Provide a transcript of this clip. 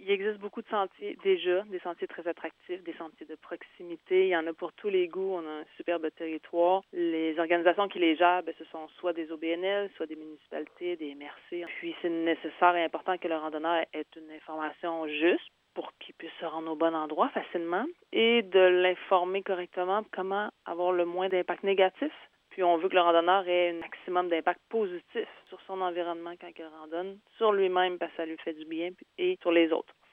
Il existe beaucoup de sentiers déjà, des sentiers très attractifs, des sentiers de proximité. Il y en a pour tous les goûts. On a un superbe territoire. Les organisations qui les gèrent, ce sont soit des OBNL, soit des municipalités, des MRC. Puis c'est nécessaire et important que le randonneur ait une information juste pour qu'il puisse se rendre au bon endroit facilement et de l'informer correctement comment avoir le moins d'impact négatif. Puis on veut que le randonneur ait un maximum d'impact positif sur son environnement quand il randonne, sur lui-même parce que ça lui fait du bien et sur les autres.